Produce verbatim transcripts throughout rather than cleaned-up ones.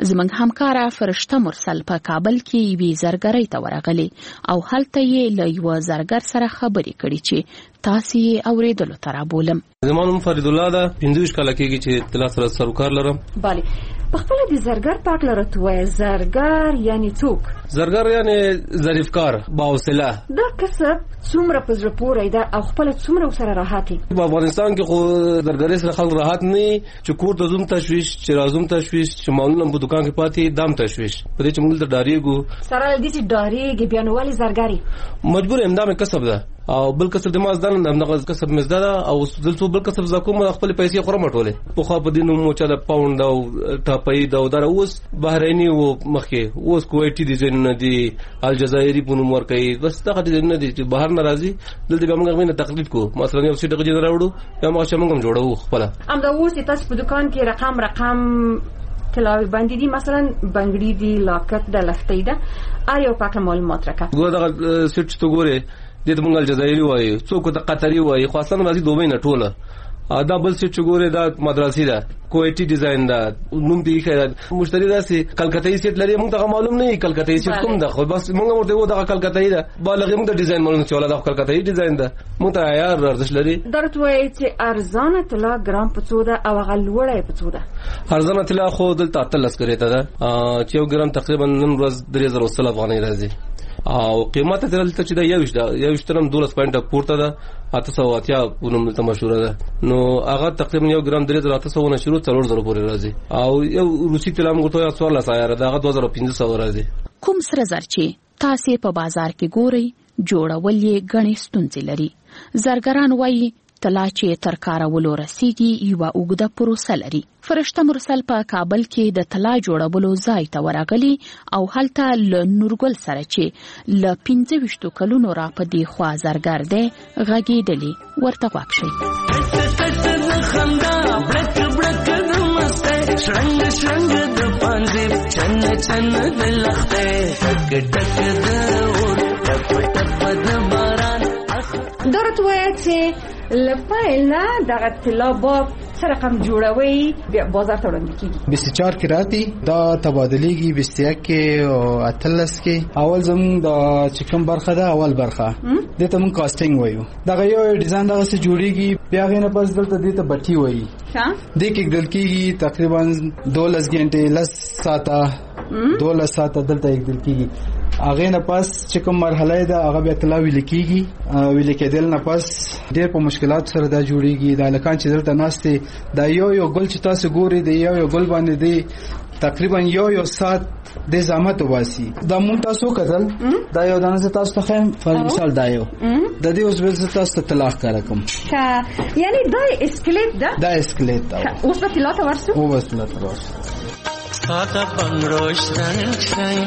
زموږ همکاره فرشته مرسل په کابل کې یوې زرګرۍ ته ورغلې او هلته یې له یوه زرګر سره خبرې کړې چې تاسې یې اورېدلو ته رابولم. زما نوم فرید الله ده، پنځه ویشت کاله کېږي چې طلا سره سروکار لرم. بله، په خپله د زرګر په هکله راته ووایه، زرګر یعنې څوک؟ زرګر یعنې ظریفکار، باحوصله. دا کسب څومره په زړه پورې ده او خپله څومره ورسره راحت یې؟ په افغانستان کې خو زرګرۍ سره خلک راحت نه وي چې کور ته ځم تشویش، چې راځم تشویش، چې مالونه په دوکان کې پاتې دام تشویش. په دې چې موږ دلته ډارېږو. سره له دې چې ډارېږې بیا نو ولې زرګر یې؟ مجبور یم، دا مې کسب ده او بل کسب د ما زده نه، همدغه کسب مې زده ده او دلته بل کسب زده کوم، خپلې پیسې خورم ټولې. پخوا په دې نوم چا د پاونډ او ټاپۍ ده او دا اوس بحریني و مخکې، اوس کویټي ډیزاینونه دي، الجزایري په نوم ورکوي، بس دغه ډیزاینونه دي چې بهر نه راځي. دلته بیا موږ هغې نه تقلید کوو، مثلا یو سیټ هغې نه راوړو بیا هماغه موږ هم جوړوو خپله. همدا اوس چې تاسو په دوکان کې رقم رقم طلاوې باندې دي، مثلا بنګړي دي، لاکت ده، لفتۍ ده، هر یو پاکه معلومات راکړه. ګوره دغه سیټ چې ته ګورې دې ته موږ الجزایري وایو، څوک ته قطري وایي، خو اصلا راځي دوبۍ نه ټوله. دا بل سیټ چې ګورې دا مدراسي ده، کویټي ډیزاین ده، نوم ته یې ایښی ده. مشتري داسې کلکتایي سیټ لري، موږ ته معلوم نه وي کلکتایي سیټ کوم ده، خو بس موږ ورته وایو دغه کلکتایي ده. بالغ موږ ته ډیزاین معلوم چې ولا دا کلکتایي ډیزاین ده، موږ ته عیار ارزښت لري. دا راته وایي چې ارزانه طلا ګرام په څو ده او هغه لوړه یې په څو ده؟ ارزانه طلا خو دلته اتلس کرېته ده، چې یو ګرام تقریبا نن ورځ درې زره سل افغانۍ راځي او قیمت ته دلته چې دا یوش ده، یوش ترم دولس پوینټ پورته ده، اته سوه اتیا په نوم دلته مشهوره ده. نو هغه تقریبا یو ګرام درې زره اته سوه نه شروع څلور زره پورې راځي او یو روسي طلا موږ ته څوارلس عیاره ده، هغه دوه زره پنځه سوه راځي. کوم سره زر چې تاسې په بازار کې ګورئ جوړول یې ګڼې ستونزې لري. زرګران وایي طلا چې تر کارولو رسیږي یوه اوږده پروسه لري. فرشته مرسل په کابل کې د طلا جوړولو ځای ته ورغلي او هلته له نورګل سره چې له پنځه ویشتو کلونو را په دې خوا زرګر دی غږېدلې، ورته غوږ شئ. دا راته وایه چې له پیل نه دغه طلا با څه رقم جوړوي بیا بازار ته وړاندې کېږي؟ بیست و چهار کې راځي، دا تبادلېږي بیست و یک کې او اتلس کې. اول زموږ د چې کوم برخه ده، اول برخه دې ته موږ کاسټینګ وایو. دغه یو ډیزاین دغسې جوړېږي، بیا هغې نه پس دلته دې ته بټي وایي. دې کې ږدل کېږي تقریبا دولس ګنټې، لس ساعته دولس ساعته دلته ږدل کېږي. هغې نه پس چې کوم مرحله ده هغه بیا طلا ویلې کېږي. ویلې کېدل نه پس ډېر په مشکلاتو سره دا جوړېږي. دا هلکان چې دلته ناست دي، دا یو یو ګل چې تاسو ګورئ، د یو یو ګل باندې دی تقریبا یو یو ساعت د زحمت وباسي. دا مونږ تاسو کتل، دا یو دانه تاسو ته خیم فر مثال دا یو د دې اوس بل تاسو ته طلاق کار کوم. یعنی دا اسکلیټ ده، دا اسکلیټ ده. اوس په طلا ته ورسو، اوس طلا ته ورسو. ساده پنګروش رنگ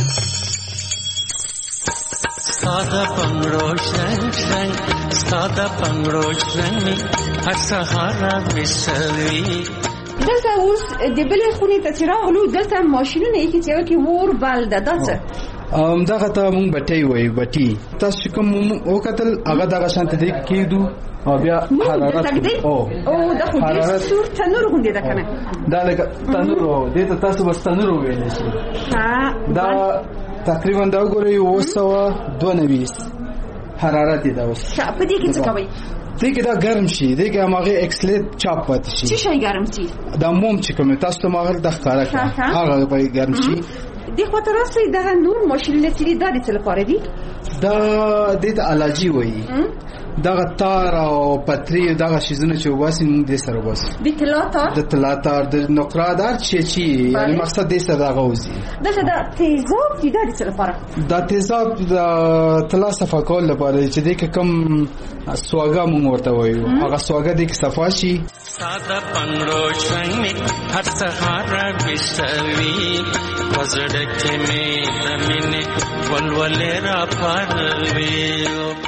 ساده پنګروش رنگ ساده پنګروش رنگ هر سهار وسوي. دلته اوس د بلې خونې ته چې راغلو دلته ماشینونه یې چې یو کې ور بل ده، دا څه؟ دغه ته مونږ بټۍ وایو. بټي تاسو کوم وکتل هغه دغه شانته دی کېږدو او بیا حرارت او او د خو دې سور تنور غوندې ده کنه، دا لکه تنور و دې ته تاسو بس تنور ویلی شي. دا تقریبا دا وګورئ اوه سوه دوه نوي حرارت دی. دا اوس په دې کې څه کوئ؟ دې کې دا ګرم شي، دې کې هماغې اکسلیټ چاپ پاتې شي. څه شی ګرم شي؟ دا موم چې کوم تاسو ته ماغه د ښکارا کړه هغه به ګرم شي. دې خو تر اوسه دغه نور ماشینونه چې دا د څه لپاره دي؟ دا دې ته الرجی وایي. دغه تار او پتری دغه شیزونه چې وباسي موږ دې سره وباسي. د طلا تار، د طلا تار، د نقره دار چې چې یعنی مقصد دې سره دغه وځي. دلته دا تیزاب دي د څه لپاره؟ دا تیزاب د طلا صفا کول لپاره چې دې کوم سواګه موږ ورته وایو، هغه سواګه دې کې صفا شي. ساده پنګروش رنگ هر سهار وسوي، پزړه کې مې زمینه ولولې را پاروي.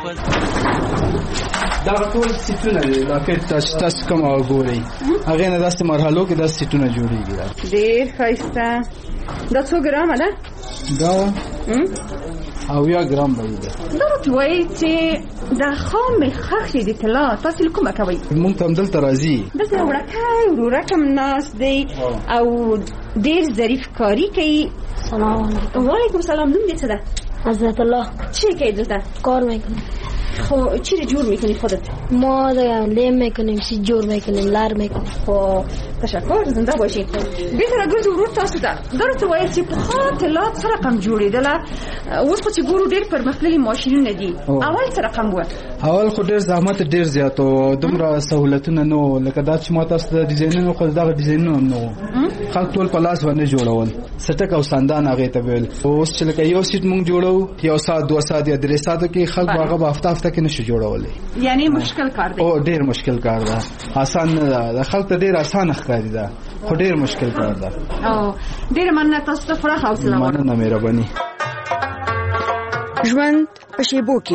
دا ټول سیټونه دي لکه تاسو تاسو کوم وګورئ، هغه نه داسې مرحلو کې داسې سیټونه جوړېږي. ډېر ښایسته. دا څو ګرامه ده؟ دا اویا ګرام به ده. دا راته وایي چې د خامې خښې د طلا تاسو له کومه کوئ؟ مونږ ته همدلته راځي. دلته وړکی ورورک هم ناست دی او ډیر ظریف کاری کوي. سلام علیکم. وعلیکم سلام. نوم دې څه ده؟ حضرت الله. چی کوي دلته؟ کار میکنم. خب چی جور میکنی خودت؟ ما لیم میکنیم، سی جور میکنیم، لر میکنیم. خب تشکر، زنده باشی. بهتره ګرځو ورور تاسو ته درته وایي چې په خاطر لا څه رقم جوړېدله. اوس خو چې ګورو ډېر پرمختللي ماشینونه دي. اول څه رقم و؟ اول خو ډېر زحمت ډېر زیات او دومره سهولتونه نه وو لکه دا چې ما تاسو د ډیزاینونو خو دغه ډیزاینونه هم نه وو. خلک ټول په لاس باندې جوړول، سټک او ساندان هغې ته ویل. اوس چې لکه یو سیټ مونږ جوړو یو ساعت دوه ساعت یا درې ساعته کې خلک هغه په هفته هفته کې نشي جوړولی. یعنی مشکل کار دی. او ډېر مشکل کار ده، آسان نه ده. د خلک ته ډېر آسان ښکاري ده خو ډېر مشکل کار ده. او ډېر مننه تاسو ته پوره حوصله ورکړه. مننه مهرباني. ژوند په شیبو کې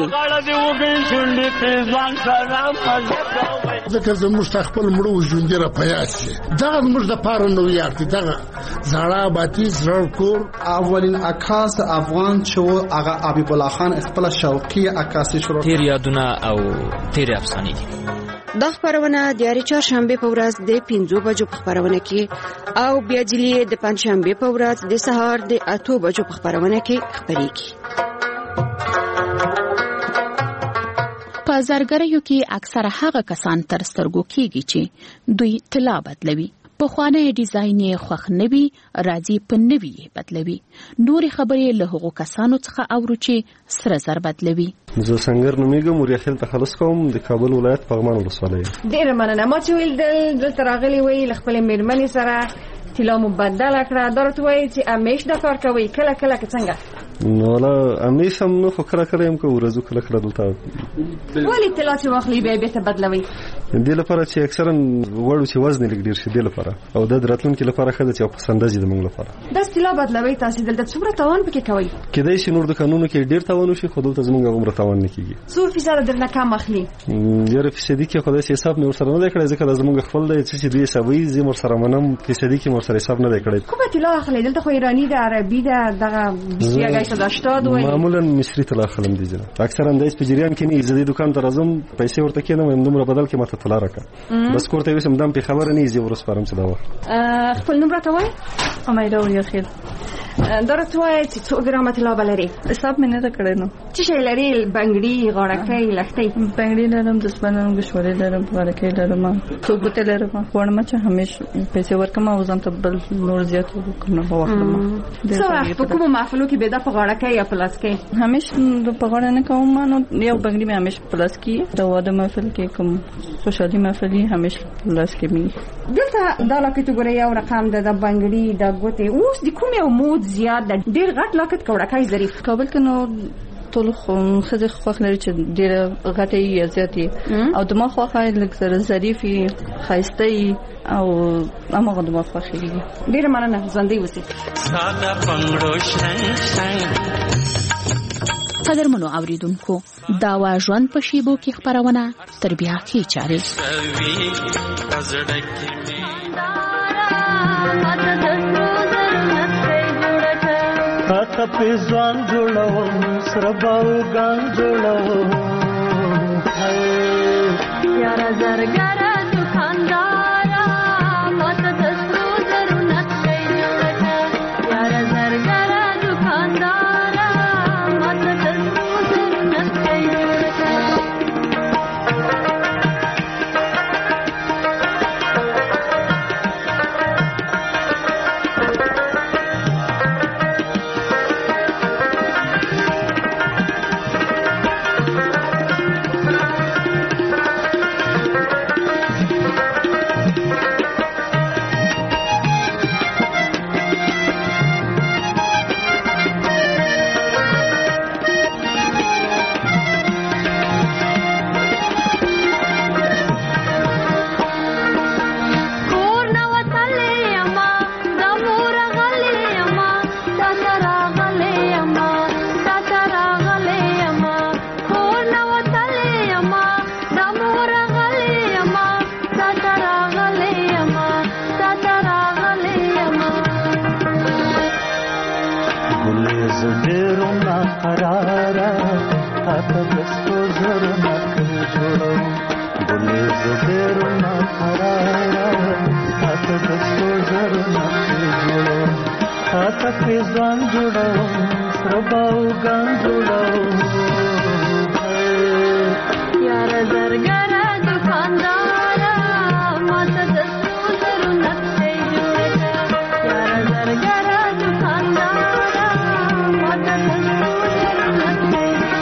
ځکه زموږ ته خپل مړو ژوندي را پیاسي دغه زموږ د پاره نو یارتي دغه زړه باتی زړه کور. اولین عکاس افغان چې هغه حبیب الله خان خپل شوقي عکاسي شروع تیر یادونه او تیر افسانې دي. دا خبرونه د یاري چهارشنبه په ورځ د پنځو بجو په خبرونه کې او بیا ځلې د پنځشنبه په ورځ د سهار د اتو بجو په خبرونه کې خبرېږي. په زرګریو کې اکثره هغه کسان تر سترګو کېږي چې دوی طلا بدلوي. پخوانی ډیزاین یې خوښ نه وي، راځي په نوي یې بدلوي. نورې خبرې له هغو کسانو څخه اورو چې سره زر بدلوي. زه سنگر نومیږم، ورياخیل تخلص کوم، د کابل ولایت پغمان ولسوالۍ. ډېره مننه. ما چې ویل دلته راغلي وی له خپلې مېرمنې سره طلا مو بدله کړه. دا راته وایي چې همیش دا کار کوئ؟ کله کله که څنګه؟ نو لا همیشه هم نه، خو کله کله یم که ورځو کله کله دلته. ولې طلا چې واخلئ بیا یې بېرته بدلوئ؟ دې لپاره چې اکثرا غواړو چې وزن یې لږ ډېر شي، دې لپاره او د راتلونکي لپاره ښه ده چې یو پسنده شي د موږ لپاره. داسې طلا بدلوئ تاسې دلته څومره تاوان پکې کوئ؟ کېدای شي نور دوکانونو کې ډېر تاوان وشي خو دلته زموږ هغومره تاوان نه کېږي. څو فیصده درنه کم اخلي؟ یاره فیصدي کې خو داسې حساب مې ورسره نه دی کړی ځکه دا زموږ خپل دی چې دوی حسابوي، زه یې ورسره منم. فیصدي کې مې ورسره حساب نه دی کړی. کومه طلا اخلئ دلته؟ خو ایراني ده، عربي ده، دغه بیست یک هشتاد هشتاد وایي. معمولا مصري طلا اخلم دي جناب. اکثرا دایس په جریان کې نه، زه د دکان ته راځم پیسې ورته کېنم هم دومره بدل کې ماته طلا راکړه. بس کوړته وسم دم په خبره نه زی ورسپارم څه دا وخت. خپل نوم راته وایي؟ امیده وریاخیل. دا راته وایي چې څو ګرامه طلا به لري؟ حساب مې نه ده کړی نو. څه شی لري؟ بنګړي، غاړکۍ، لښتۍ؟ بنګړي لرم، دسمال لرم، ګشورې لرم، غاړکۍ لرم، څو ګوتې لرم. غواړم چې همیشه پیسې ورکړم او ځان ته بل نور زیات وکړم په واخلم. څه وخت په کومو محفلو کې به دا په غاړکۍ یا په لاس کې؟ همیشه په غاړه نه کوم، نو یو بنګړي مې همیشه په لاس کې، د واده محفل کې کوم خوشحالي محفل همیشه په لاس کې مې. دلته دا لاکټ وګورئ، یو رقم ده، د بنګړي، د ګوتې. اوس د کوم یو مود زیات ده؟ ډېر غټ لاکټ کوړکۍ ظریف. کابل کې نو ټول ښځې خوښ لري چې ډېره غټه یا زیاتې، او د ما خوښه لږ زره ظریفې ښایسته او هماغه د ما خوښېږي. ډېره مننه، ژوندی اوسئ. ساده پنګړو شنګ شنګ. قدرمنو اوریدونکو، دا وا ژوند په شیبو کې خبرونه تر بیا کې چاري. تا په ځوان جوړوم سره باوګان جوړوم یار زرګر دکاندار ماته د سترو زرو نقشې جوړه یار زرګر دکاندار ماته د سترو زرو نقشې جوړه قرارا تا دستو زرنک جوړو ګلې زبیرو نا قرارا تا ماته د سرو زرو نقشې جوړوم تاته پې ځوان جوړوم سره باوګان جوړوم یاره زرګره دوکانداره ماته د سرو زرو نقشې جوړه کړه یاره زرګره دوکانداره ماته د سرو زرو نقشې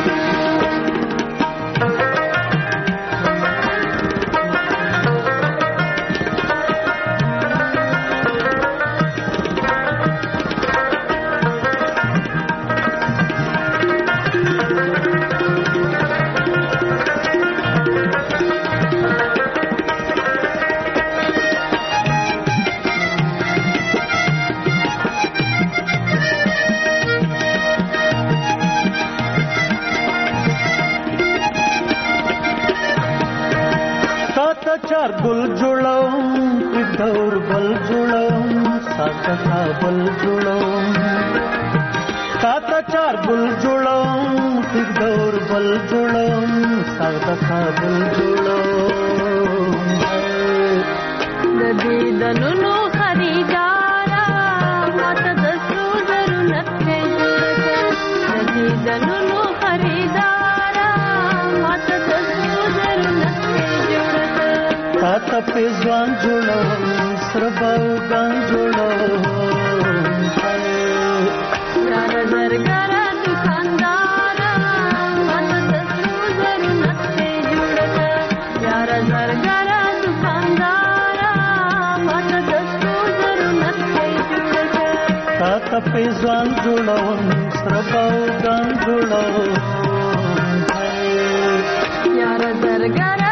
चार गुल जुड़ाऊं दौर बल जुड़ाऊं साता का बल जुड़ाऊं साता चार गुल जुड़ाऊं दौर बल जुड़ाऊं साता का बल जुड़ाऊं ददी दनुनु खरीदारा माता दसरू जरू नक्शे जुड़े ददी दनुनु खरीदारा माता दसरू जरू नक्शे जुड़े ताता पे ځوان جوړوم سره باوګان جوړوم یاره زرګره دوکانداره ماته د سرو زرو نقشې جوړه کړه یاره زرګره دوکانداره ماته د سرو زرو نقشې جوړه کړه ताता पे ځوان جوړوم سره باوګان جوړوم یاره زرګره